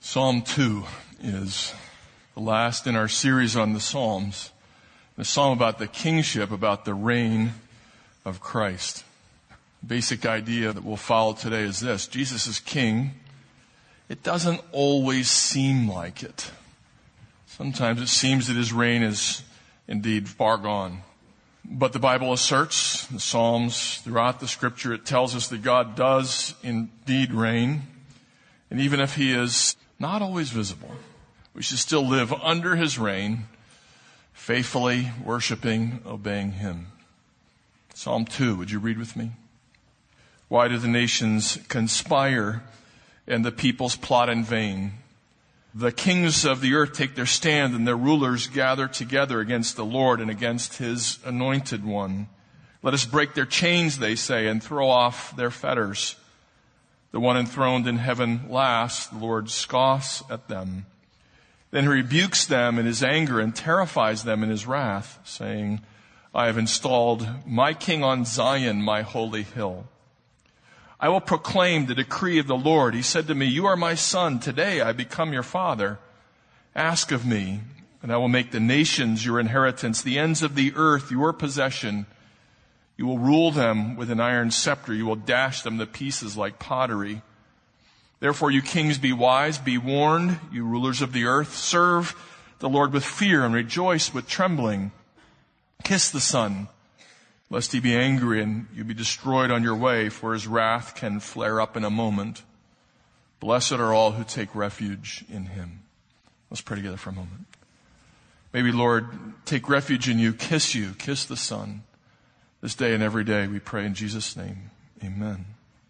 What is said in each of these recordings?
Psalm 2 is the last in our series on the Psalms. The psalm about the kingship, about the reign of Christ. The basic idea that we'll follow today is this. Jesus is king. It doesn't always seem like it. Sometimes it seems that his reign is indeed far gone. But the Bible asserts, the Psalms, throughout the Scripture, it tells us that God does indeed reign. And even if he is not always visible, we should still live under his reign, faithfully worshiping, obeying him. Psalm 2, would you read with me? Why do the nations conspire and the peoples plot in vain? The kings of the earth take their stand and their rulers gather together against the Lord and against his anointed one. Let us break their chains, they say, and throw off their fetters. The one enthroned in heaven laughs, the Lord scoffs at them. Then he rebukes them in his anger and terrifies them in his wrath, saying, I have installed my king on Zion, my holy hill. I will proclaim the decree of the Lord. He said to me, you are my son. Today I become your father. Ask of me, and I will make the nations your inheritance, the ends of the earth your possession. You will rule them with an iron scepter. You will dash them to pieces like pottery. Therefore, you kings, be wise, be warned. You rulers of the earth, serve the Lord with fear and rejoice with trembling. Kiss the Son, lest he be angry and you be destroyed on your way, for his wrath can flare up in a moment. Blessed are all who take refuge in him. Let's pray together for a moment. Maybe, Lord, take refuge in you, kiss the Son. This day and every day, we pray in Jesus' name. Amen.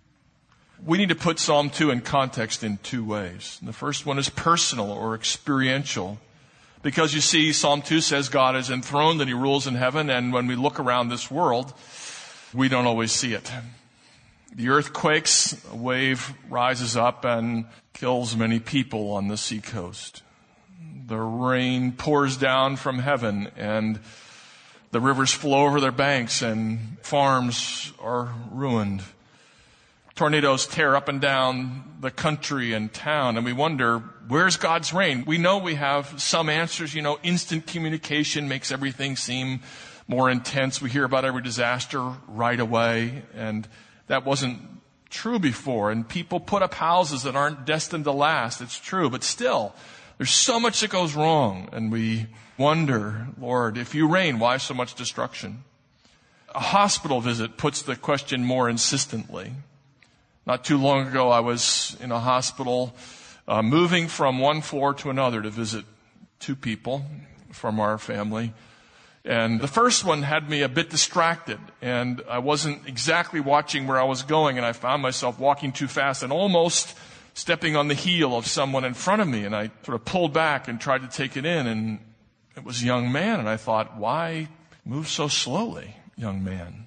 We need to put Psalm 2 in context in two ways. The first one is personal or experiential. Because you see, Psalm 2 says God is enthroned and he rules in heaven, and when we look around this world, we don't always see it. The earth quakes, a wave rises up and kills many people on the seacoast. The rain pours down from heaven and the rivers flow over their banks and farms are ruined. Tornadoes tear up and down the country and town, and we wonder, where's God's reign? We know we have some answers. Instant communication makes everything seem more intense. We hear about every disaster right away, and that wasn't true before. And people put up houses that aren't destined to last. It's true, but still, there's so much that goes wrong, and we wonder, Lord, if you reign, why so much destruction? A hospital visit puts the question more insistently. Not too long ago, I was in a hospital, moving from one floor to another to visit two people from our family. And the first one had me a bit distracted, and I wasn't exactly watching where I was going, and I found myself walking too fast and almost stepping on the heel of someone in front of me. And I sort of pulled back and tried to take it in, and it was a young man, and I thought, why move so slowly, young man?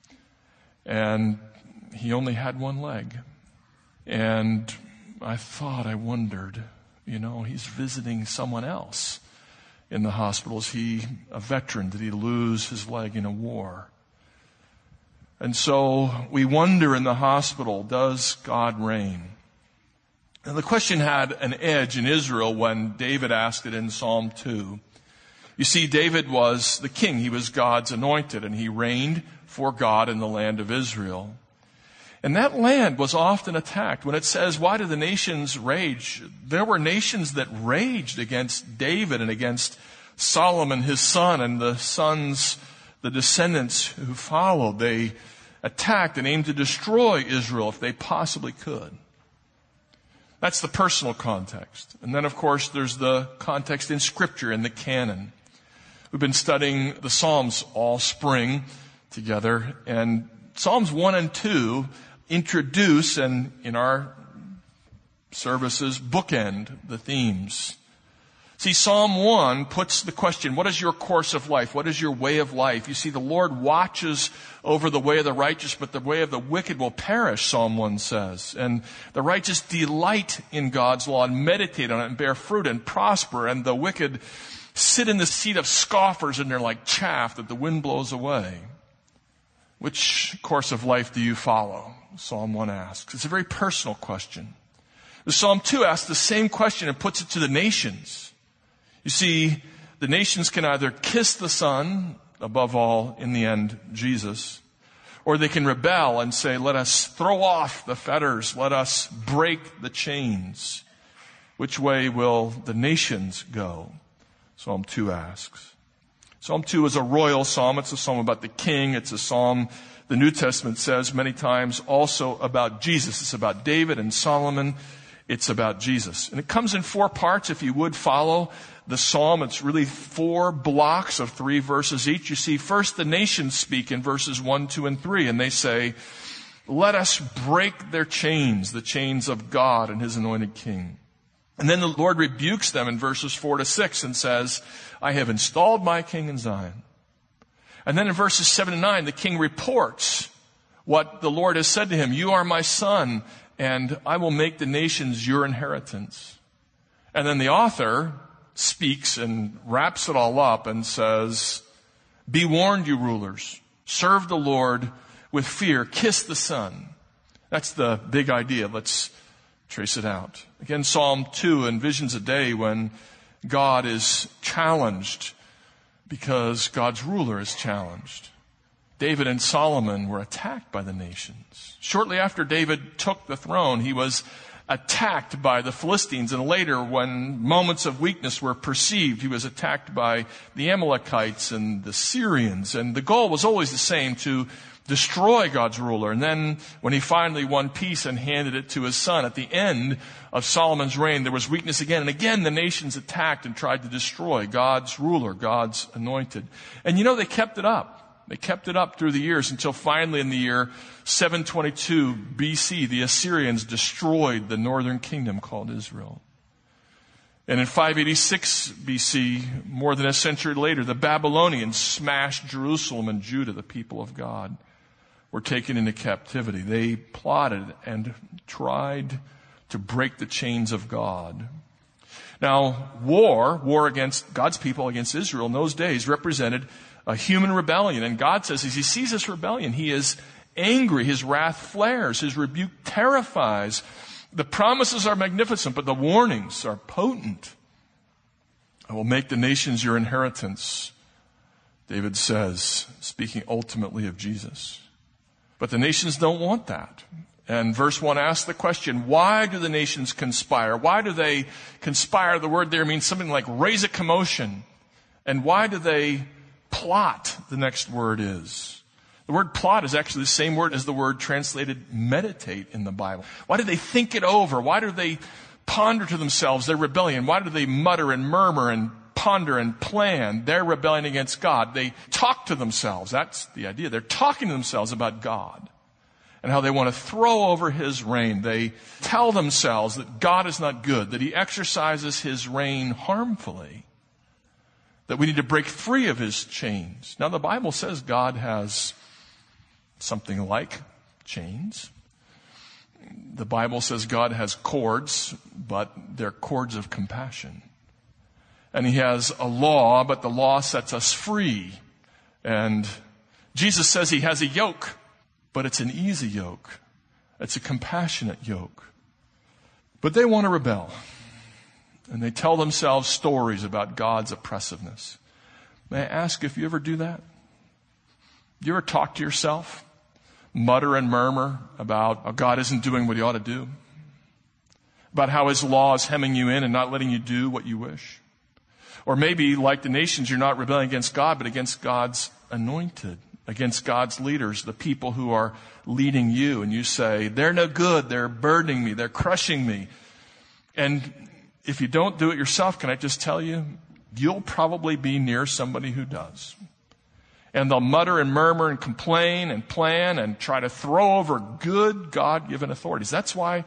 And he only had one leg. And I wondered, he's visiting someone else in the hospital. Is he a veteran? Did he lose his leg in a war? And so we wonder in the hospital, does God reign? And the question had an edge in Israel when David asked it in Psalm 2. You see, David was the king. He was God's anointed, and he reigned for God in the land of Israel. And that land was often attacked. When it says, why do the nations rage? There were nations that raged against David and against Solomon, his son, and the descendants who followed. They attacked and aimed to destroy Israel if they possibly could. That's the personal context. And then, of course, there's the context in Scripture, in the canon. We've been studying the Psalms all spring together, and Psalms 1 and 2 introduce and, in our services, bookend the themes. See, Psalm 1 puts the question, what is your course of life? What is your way of life? You see, the Lord watches over the way of the righteous, but the way of the wicked will perish, Psalm 1 says. And the righteous delight in God's law and meditate on it and bear fruit and prosper, and the wicked sit in the seat of scoffers, and they're like chaff that the wind blows away. Which course of life do you follow? Psalm 1 asks. It's a very personal question. The Psalm 2 asks the same question and puts it to the nations. You see, the nations can either kiss the Son, above all, in the end, Jesus, or they can rebel and say, let us throw off the fetters, let us break the chains. Which way will the nations go? Psalm 2 asks. Psalm 2 is a royal psalm. It's a psalm about the king. It's a psalm, the New Testament says many times, also about Jesus. It's about David and Solomon. It's about Jesus. And it comes in 4 parts. If you would follow the psalm, it's really 4 blocks of 3 verses each. You see, first the nations speak in verses 1, 2, and 3. And they say, let us break their chains, the chains of God and his anointed king. And then the Lord rebukes them in verses 4 to 6 and says, I have installed my king in Zion. And then in verses 7 to 9, the king reports what the Lord has said to him. You are my son, and I will make the nations your inheritance. And then the author speaks and wraps it all up and says, be warned, you rulers. Serve the Lord with fear. Kiss the Son. That's the big idea. Let's trace it out. Again, Psalm 2 envisions a day when God is challenged because God's ruler is challenged. David and Solomon were attacked by the nations. Shortly after David took the throne, he was attacked by the Philistines. And later, when moments of weakness were perceived, he was attacked by the Amalekites and the Syrians. And the goal was always the same, to destroy God's ruler. And then when he finally won peace and handed it to his son, at the end of Solomon's reign, there was weakness again. And again, the nations attacked and tried to destroy God's ruler, God's anointed. And they kept it up. They kept it up through the years until finally in the year 722 BC, the Assyrians destroyed the northern kingdom called Israel. And in 586 BC, more than a century later, the Babylonians smashed Jerusalem and Judah, the people of God, were taken into captivity. They plotted and tried to break the chains of God. Now, war against God's people, against Israel in those days, represented a human rebellion. And God says, as he sees this rebellion, he is angry. His wrath flares. His rebuke terrifies. The promises are magnificent, but the warnings are potent. I will make the nations your inheritance, David says, speaking ultimately of Jesus. But the nations don't want that. And verse 1 asks the question, why do the nations conspire? Why do they conspire? The word there means something like raise a commotion. And why do they plot, the next word is? The word plot is actually the same word as the word translated meditate in the Bible. Why do they think it over? Why do they ponder to themselves their rebellion? Why do they mutter and murmur and ponder and plan their rebellion against God? They talk to themselves. That's the idea. They're talking to themselves about God and how they want to throw over his reign. They tell themselves that God is not good, that he exercises his reign harmfully, that we need to break free of his chains. Now, the Bible says God has something like chains. The Bible says God has cords, but they're cords of compassion. And he has a law, but the law sets us free. And Jesus says he has a yoke, but it's an easy yoke. It's a compassionate yoke. But they want to rebel. And they tell themselves stories about God's oppressiveness. May I ask if you ever do that? Do you ever talk to yourself? Mutter and murmur about how God isn't doing what he ought to do? About how his law is hemming you in and not letting you do what you wish? Or maybe, like the nations, you're not rebelling against God, but against God's anointed, against God's leaders, the people who are leading you. And you say, they're no good, they're burdening me, they're crushing me. And if you don't do it yourself, can I just tell you, you'll probably be near somebody who does. And they'll mutter and murmur and complain and plan and try to throw over good God-given authorities. That's why,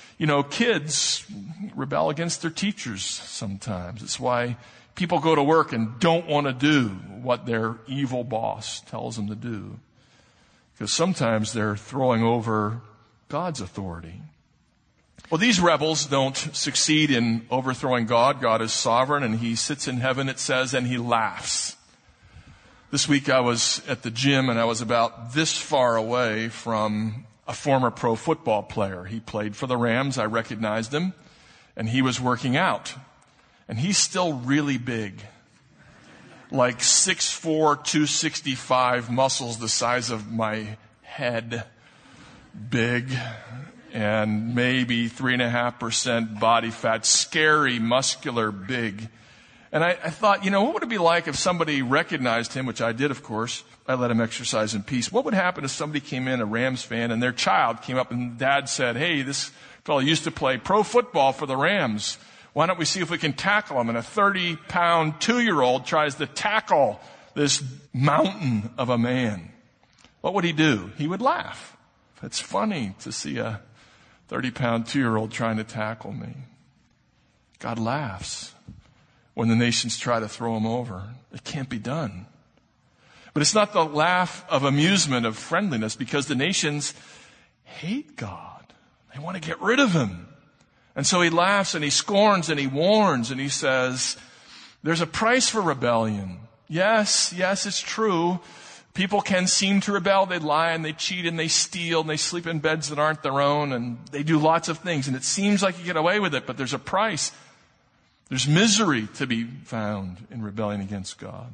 kids rebel against their teachers sometimes. It's why people go to work and don't want to do what their evil boss tells them to do. Because sometimes they're throwing over God's authority. Well, these rebels don't succeed in overthrowing God. God is sovereign, and he sits in heaven, it says, and he laughs. This week I was at the gym, and I was about this far away from a former pro football player. He played for the Rams. I recognized him. And he was working out. And he's still really big. Like 6'4", 265, muscles the size of my head. Big. And maybe 3.5% body fat. Scary, muscular, big. And I thought, what would it be like if somebody recognized him, which I did, of course. I let him exercise in peace. What would happen if somebody came in, a Rams fan, and their child came up and dad said, hey, this fellow used to play pro football for the Rams. Why don't we see if we can tackle him? And a 30-pound 2-year-old tries to tackle this mountain of a man. What would he do? He would laugh. It's funny to see a 30-pound 2-year-old trying to tackle me. God laughs when the nations try to throw him over. It can't be done. But it's not the laugh of amusement, of friendliness, because the nations hate God. They want to get rid of him. And so he laughs and he scorns and he warns and he says, there's a price for rebellion. Yes, it's true. People can seem to rebel. They lie and they cheat and they steal and they sleep in beds that aren't their own and they do lots of things. And it seems like you get away with it, but there's a price. There's misery to be found in rebellion against God.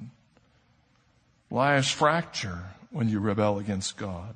Lives fracture when you rebel against God.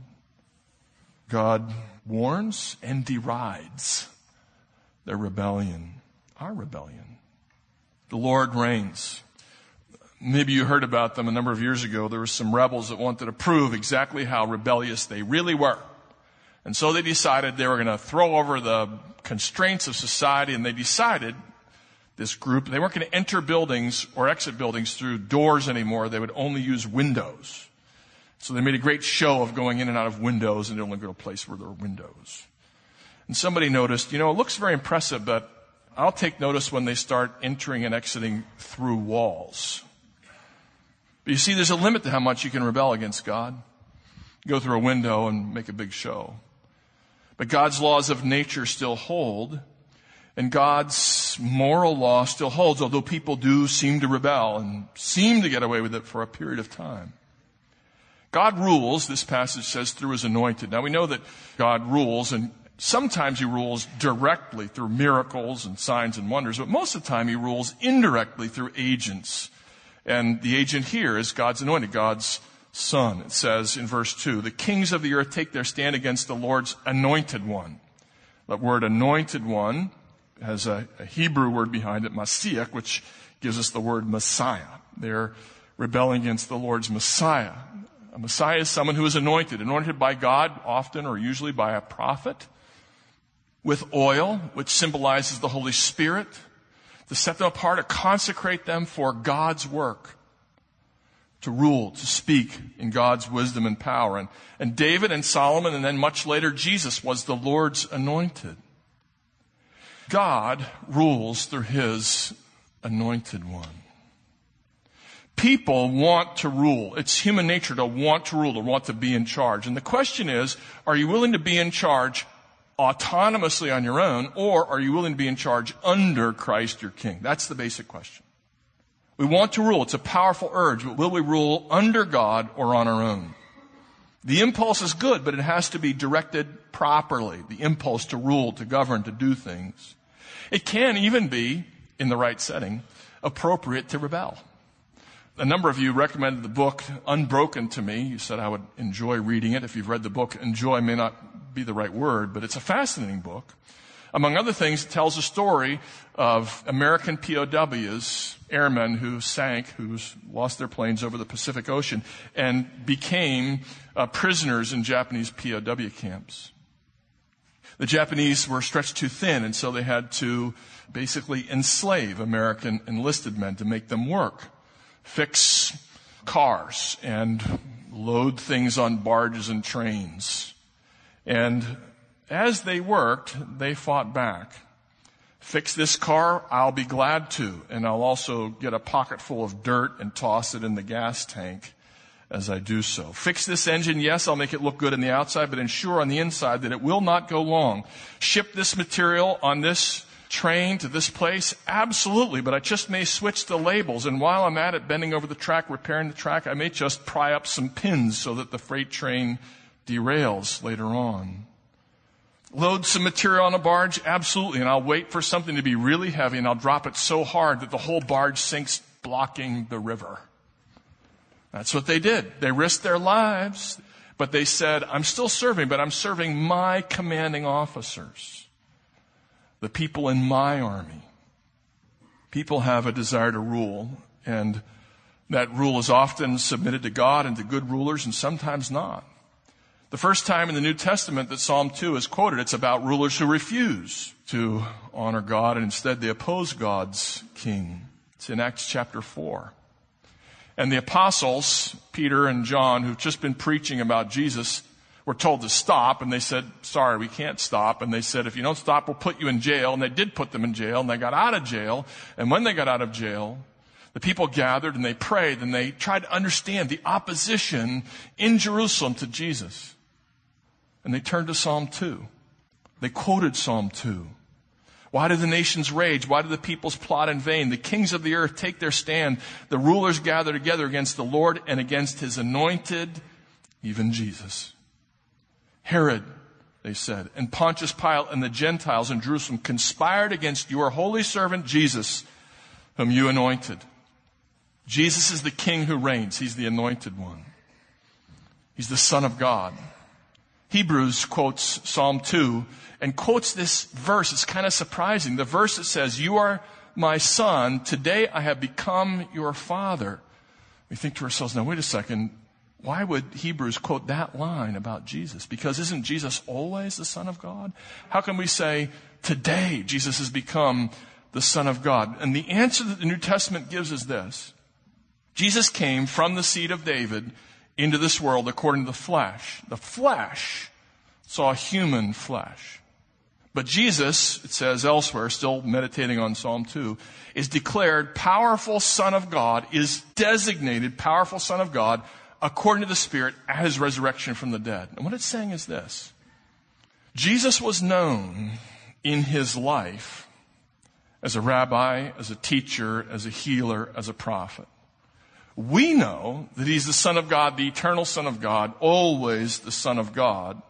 God warns and derides their rebellion, our rebellion. The Lord reigns. Maybe you heard about them a number of years ago. There were some rebels that wanted to prove exactly how rebellious they really were. And so they decided they were going to throw over the constraints of society, and they decided, this group, they weren't going to enter buildings or exit buildings through doors anymore. They would only use windows. So they made a great show of going in and out of windows, and they only go to a place where there are windows. And somebody noticed, it looks very impressive, but I'll take notice when they start entering and exiting through walls. But you see, there's a limit to how much you can rebel against God. Go through a window and make a big show. But God's laws of nature still hold. And God's moral law still holds, although people do seem to rebel and seem to get away with it for a period of time. God rules, this passage says, through his anointed. Now we know that God rules, and sometimes he rules directly through miracles and signs and wonders, but most of the time he rules indirectly through agents. And the agent here is God's anointed, God's Son. It says in verse 2, the kings of the earth take their stand against the Lord's anointed one. That word anointed one has a Hebrew word behind it, Masiach, which gives us the word Messiah. They're rebelling against the Lord's Messiah. A Messiah is someone who is anointed by God, often or usually by a prophet, with oil, which symbolizes the Holy Spirit, to set them apart, to consecrate them for God's work, to rule, to speak in God's wisdom and power. And David and Solomon, and then much later Jesus, was the Lord's anointed. God rules through his anointed one. People want to rule. It's human nature to want to rule, to want to be in charge. And the question is, are you willing to be in charge autonomously on your own, or are you willing to be in charge under Christ your King? That's the basic question. We want to rule. It's a powerful urge, but will we rule under God or on our own? The impulse is good, but it has to be directed properly. The impulse to rule, to govern, to do things. It can even be, in the right setting, appropriate to rebel. A number of you recommended the book Unbroken to me. You said I would enjoy reading it. If you've read the book, enjoy may not be the right word, but it's a fascinating book. Among other things, it tells a story of American POWs, airmen who sank, who lost their planes over the Pacific Ocean, and became prisoners in Japanese POW camps. The Japanese were stretched too thin, and so they had to basically enslave American enlisted men to make them work, fix cars, and load things on barges and trains. And as they worked, they fought back. Fix this car, I'll be glad to, and I'll also get a pocket full of dirt and toss it in the gas tank as I do so. Fix this engine, yes, I'll make it look good on the outside, but ensure on the inside that it will not go long. Ship this material on this train to this place? Absolutely, but I just may switch the labels, and while I'm at it, bending over the track, repairing the track, I may just pry up some pins so that the freight train derails later on. Load some material on a barge? Absolutely. And I'll wait for something to be really heavy and I'll drop it so hard that the whole barge sinks, blocking the river. That's what they did. They risked their lives, but they said, I'm still serving, but I'm serving my commanding officers, the people in my army. People have a desire to rule, and that rule is often submitted to God and to good rulers, and sometimes not. The first time in the New Testament that Psalm 2 is quoted, it's about rulers who refuse to honor God, and instead they oppose God's king. It's in Acts chapter 4. And the apostles, Peter and John, who've just been preaching about Jesus, were told to stop, and they said, sorry, we can't stop. And they said, if you don't stop, we'll put you in jail. And they did put them in jail, and they got out of jail. And when they got out of jail, the people gathered and they prayed and they tried to understand the opposition in Jerusalem to Jesus. And they turned to Psalm 2. They quoted Psalm 2. Why do the nations rage? Why do the peoples plot in vain? The kings of the earth take their stand. The rulers gather together against the Lord and against his anointed, even Jesus. Herod, they said, and Pontius Pilate and the Gentiles in Jerusalem conspired against your holy servant Jesus, whom you anointed. Jesus is the king who reigns. He's the anointed one. He's the Son of God. Hebrews quotes Psalm 2 and quotes this verse. It's kind of surprising. The verse that says, you are my son. Today I have become your father. We think to ourselves, now wait a second. Why would Hebrews quote that line about Jesus? Because isn't Jesus always the Son of God? How can we say today Jesus has become the Son of God? And the answer that the New Testament gives is this. Jesus came from the seed of David into this world according to the flesh. The flesh saw human flesh. But Jesus, it says elsewhere, still meditating on Psalm 2, is declared powerful Son of God, is designated powerful Son of God according to the Spirit at his resurrection from the dead. And what it's saying is this. Jesus was known in his life as a rabbi, as a teacher, as a healer, as a prophet. We know that he's the Son of God, the eternal Son of God, always the Son of God.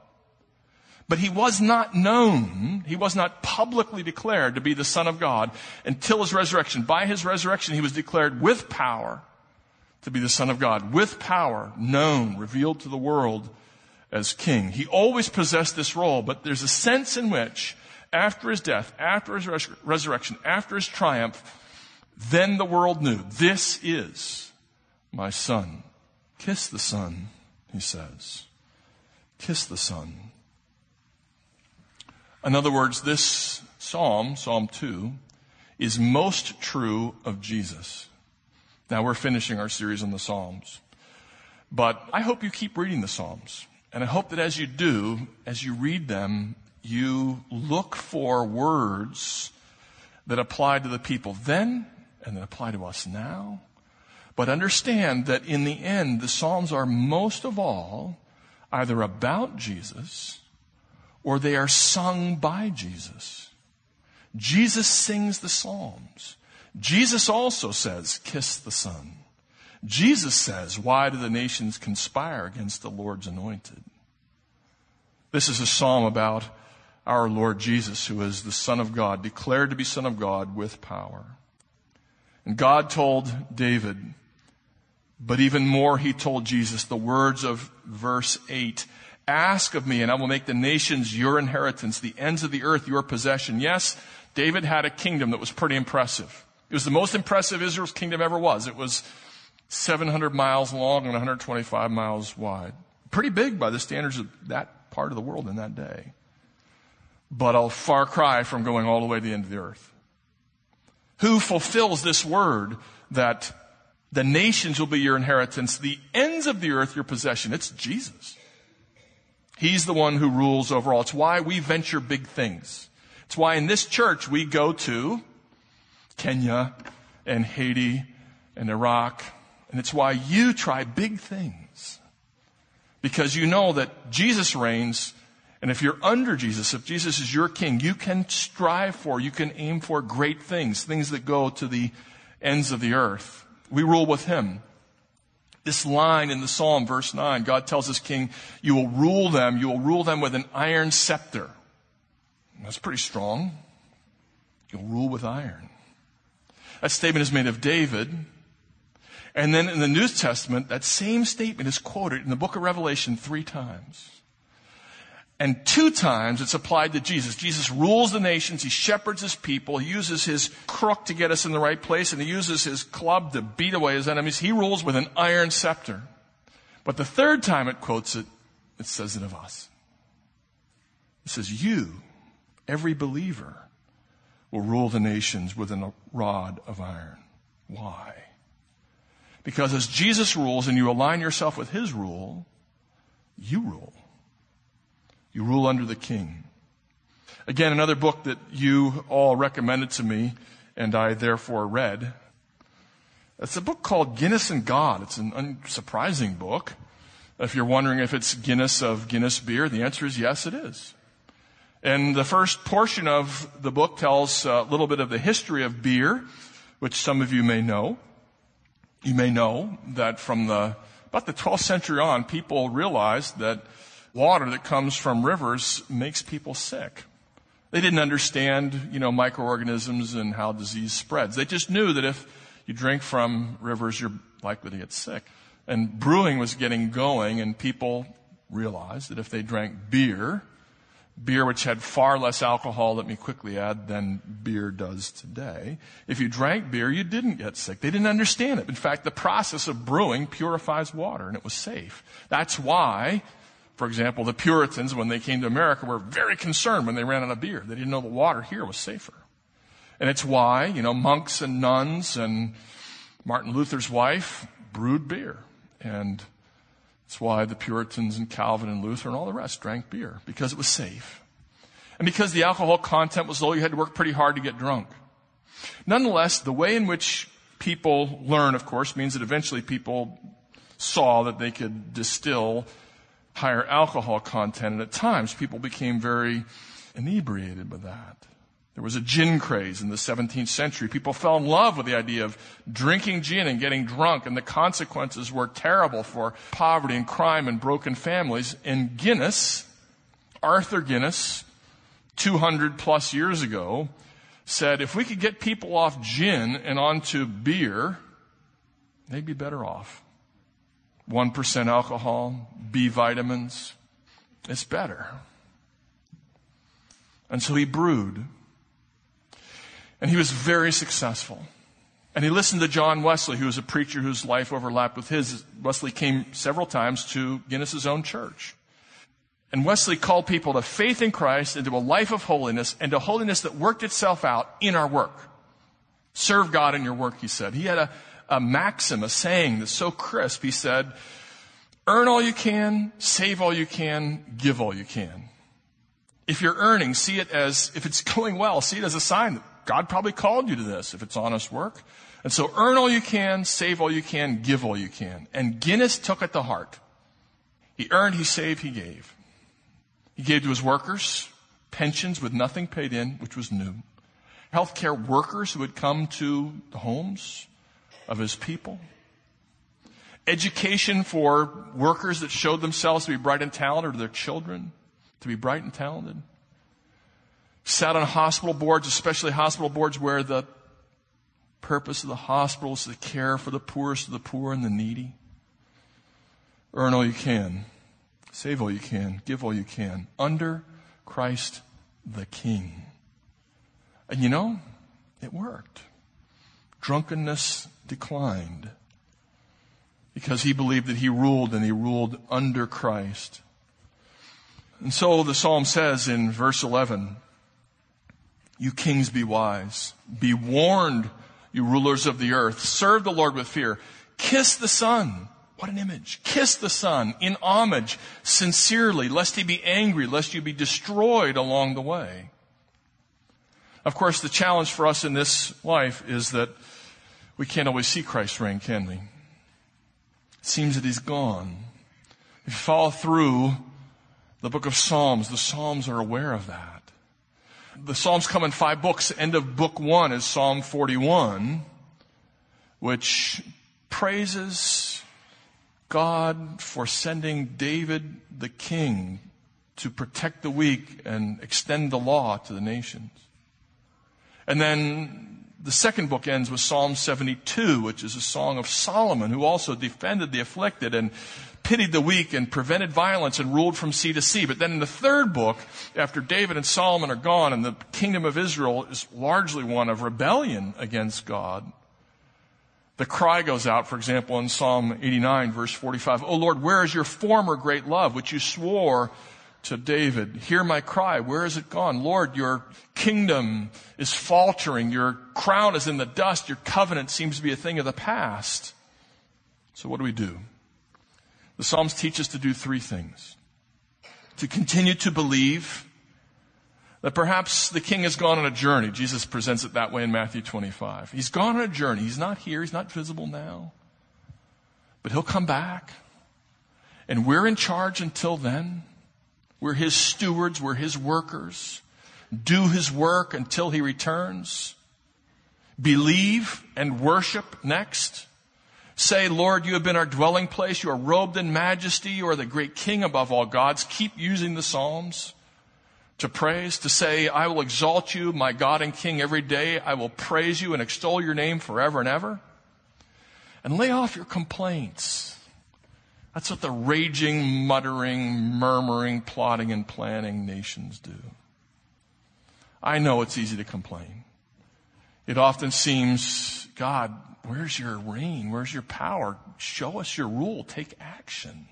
But he was not known, he was not publicly declared to be the Son of God until his resurrection. By his resurrection, he was declared with power to be the Son of God. With power, known, revealed to the world as King. He always possessed this role, but there's a sense in which, after his death, after his resurrection, after his triumph, then the world knew, this is my Son. Kiss the Son, he says. Kiss the Son. In other words, this psalm, Psalm 2, is most true of Jesus. Now we're finishing our series on the Psalms. But I hope you keep reading the Psalms. And I hope that as you do, as you read them, you look for words that apply to the people then and that apply to us now. But understand that in the end, the Psalms are most of all either about Jesus or they are sung by Jesus. Jesus sings the Psalms. Jesus also says, kiss the Son. Jesus says, why do the nations conspire against the Lord's anointed? This is a psalm about our Lord Jesus, who is the Son of God, declared to be Son of God with power. And God told David, but even more, he told Jesus the words of verse 8, ask of me and I will make the nations your inheritance, the ends of the earth your possession. Yes, David had a kingdom that was pretty impressive. It was the most impressive Israel's kingdom ever was. It was 700 miles long and 125 miles wide. Pretty big by the standards of that part of the world in that day. But a far cry from going all the way to the end of the earth. Who fulfills this word that the nations will be your inheritance, the ends of the earth your possession? It's Jesus. He's the one who rules over all. It's why we venture big things. It's why in this church we go to Kenya and Haiti and Iraq. And it's why you try big things. Because you know that Jesus reigns, and if you're under Jesus, if Jesus is your king, you can strive for, you can aim for great things, things that go to the ends of the earth. We rule with him. This line in the Psalm, verse 9, God tells his king, you will rule them with an iron scepter. That's pretty strong. You'll rule with iron. That statement is made of David. And then in the New Testament, that same statement is quoted in the book of Revelation 3 times. And 2 times it's applied to Jesus. Jesus rules the nations. He shepherds his people. He uses his crook to get us in the right place. And he uses his club to beat away his enemies. He rules with an iron scepter. But the 3rd time it quotes it, it says it of us. It says, you, every believer, will rule the nations with a rod of iron. Why? Because as Jesus rules and you align yourself with his rule, you rule. You rule under the king. Again, another book that you all recommended to me, and I therefore read. It's a book called Guinness and God. It's an unsurprising book. If you're wondering if it's Guinness of Guinness beer, the answer is yes, it is. And the first portion of the book tells a little bit of the history of beer, which some of you may know. You may know that from about the 12th century on, people realized that water that comes from rivers makes people sick. They didn't understand, microorganisms and how disease spreads. They just knew that if you drink from rivers, you're likely to get sick. And brewing was getting going, and people realized that if they drank beer which had far less alcohol, let me quickly add, than beer does today. If you drank beer, you didn't get sick. They didn't understand it. In fact, the process of brewing purifies water, and it was safe. That's why, for example, the Puritans, when they came to America, were very concerned when they ran out of beer. They didn't know the water here was safer. And it's why, monks and nuns and Martin Luther's wife brewed beer. And it's why the Puritans and Calvin and Luther and all the rest drank beer, because it was safe. And because the alcohol content was low, you had to work pretty hard to get drunk. Nonetheless, the way in which people learn, of course, means that eventually people saw that they could distill higher alcohol content, and at times people became very inebriated with that. There was a gin craze in the 17th century. People fell in love with the idea of drinking gin and getting drunk, and the consequences were terrible for poverty and crime and broken families. And Guinness, Arthur Guinness, 200 plus years ago, said if we could get people off gin and onto beer, they'd be better off. 1% alcohol, B vitamins, it's better. And so he brewed. And he was very successful. And he listened to John Wesley, who was a preacher whose life overlapped with his. Wesley came several times to Guinness's own church. And Wesley called people to faith in Christ and to a life of holiness, and to holiness that worked itself out in our work. Serve God in your work, he said. He had a maxim, a saying that's so crisp. He said, earn all you can, save all you can, give all you can. If you're earning, see it as, if it's going well, see it as a sign that God probably called you to this, if it's honest work. And so earn all you can, save all you can, give all you can. And Guinness took it to heart. He earned, he saved, he gave. He gave to his workers pensions with nothing paid in, which was new. Healthcare workers who had come to the homes of his people. Education for workers that showed themselves to be bright and talented, or their children to be bright and talented. Sat on hospital boards, especially hospital boards where the purpose of the hospital is to care for the poorest of the poor and the needy. Earn all you can. Save all you can. Give all you can. Under Christ the King. And it worked. Drunkenness declined. Because he believed that he ruled, and he ruled under Christ. And so the psalm says in verse 11, you kings be wise. Be warned, you rulers of the earth. Serve the Lord with fear. Kiss the Son. What an image. Kiss the Son in homage, sincerely, lest he be angry, lest you be destroyed along the way. Of course, the challenge for us in this life is that we can't always see Christ's reign, can we? It seems that he's gone. If you follow through the book of Psalms, the Psalms are aware of that. The Psalms come in 5 books. The end of book 1 is Psalm 41, which praises God for sending David the king to protect the weak and extend the law to the nations. And then the second book ends with Psalm 72, which is a song of Solomon, who also defended the afflicted and pitied the weak and prevented violence and ruled from sea to sea. But then in the third book, after David and Solomon are gone and the kingdom of Israel is largely one of rebellion against God, the cry goes out, for example, in Psalm 89, verse 45, "O Lord, where is your former great love, which you swore to David? Hear my cry. Where is it gone? Lord, your kingdom is faltering. Your crown is in the dust. Your covenant seems to be a thing of the past." So what do? The Psalms teach us to do three things. To continue to believe that perhaps the king has gone on a journey. Jesus presents it that way in Matthew 25. He's gone on a journey. He's not here. He's not visible now. But he'll come back. And we're in charge until then. We're his stewards. We're his workers. Do his work until he returns. Believe and worship next. Say, "Lord, you have been our dwelling place. You are robed in majesty. You are the great king above all gods." Keep using the Psalms to praise, to say, "I will exalt you, my God and King, every day. I will praise you and extol your name forever and ever." And lay off your complaints. That's what the raging, muttering, murmuring, plotting, and planning nations do. I know it's easy to complain. It often seems, "God, where's your reign? Where's your power? Show us your rule. Take action."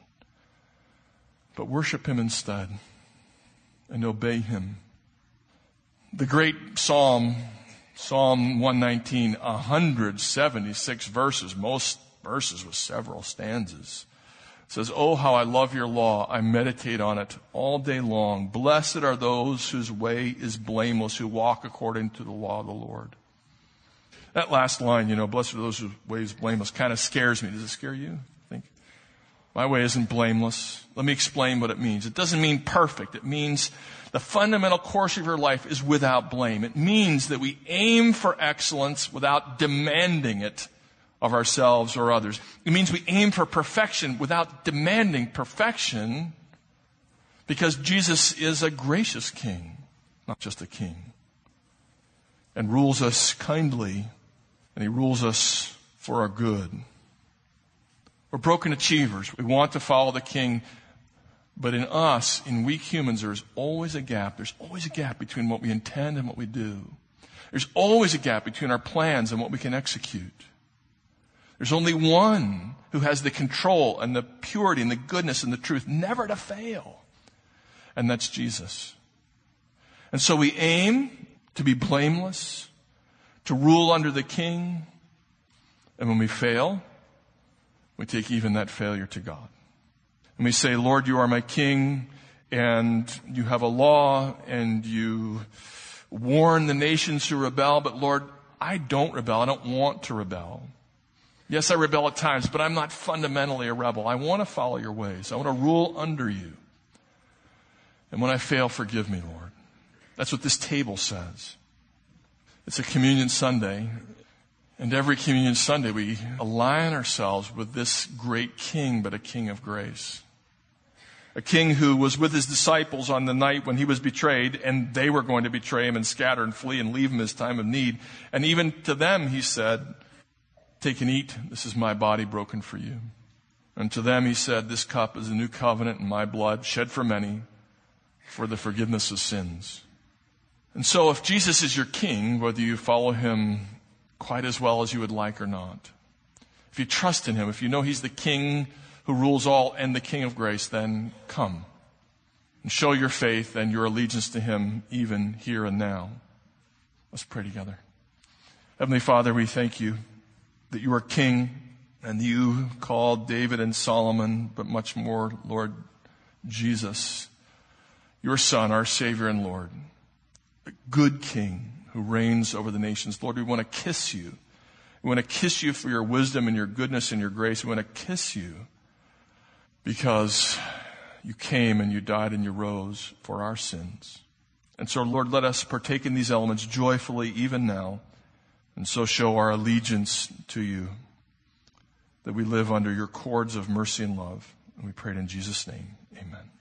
But worship him instead and obey him. The great Psalm 119, 176 verses, most verses with several stanzas, says, "Oh, how I love your law. I meditate on it all day long. Blessed are those whose way is blameless, who walk according to the law of the Lord." That last line, "blessed are those whose way is blameless," kind of scares me. Does it scare you? I think my way isn't blameless. Let me explain what it means. It doesn't mean perfect. It means the fundamental course of your life is without blame. It means that we aim for excellence without demanding it of ourselves or others. It means we aim for perfection without demanding perfection, because Jesus is a gracious king, not just a king, and rules us kindly, and he rules us for our good. We're broken achievers. We want to follow the king, but in us, in weak humans, there's always a gap. There's always a gap between what we intend and what we do. There's always a gap between our plans and what we can execute. There's only one who has the control and the purity and the goodness and the truth never to fail. And that's Jesus. And so we aim to be blameless, to rule under the king. And when we fail, we take even that failure to God. And we say, "Lord, you are my king, and you have a law, and you warn the nations who rebel. But Lord, I don't rebel. I don't want to rebel. Yes, I rebel at times, but I'm not fundamentally a rebel. I want to follow your ways. I want to rule under you. And when I fail, forgive me, Lord." That's what this table says. It's a communion Sunday. And every communion Sunday, we align ourselves with this great king, but a king of grace. A king who was with his disciples on the night when he was betrayed, and they were going to betray him and scatter and flee and leave him in his time of need. And even to them, he said, "Take and eat. This is my body broken for you." And to them, he said, "This cup is a new covenant in my blood, shed for many, for the forgiveness of sins." And so if Jesus is your king, whether you follow him quite as well as you would like or not, if you trust in him, if you know he's the king who rules all and the king of grace, then come and show your faith and your allegiance to him even here and now. Let's pray together. Heavenly Father, we thank you that you are king, and you called David and Solomon, but much more, Lord Jesus, your Son, our Savior and Lord, a good king who reigns over the nations. Lord, we want to kiss you. We want to kiss you for your wisdom and your goodness and your grace. We want to kiss you because you came and you died and you rose for our sins. And so, Lord, let us partake in these elements joyfully even now, and so show our allegiance to you, that we live under your cords of mercy and love. And we pray it in Jesus' name. Amen.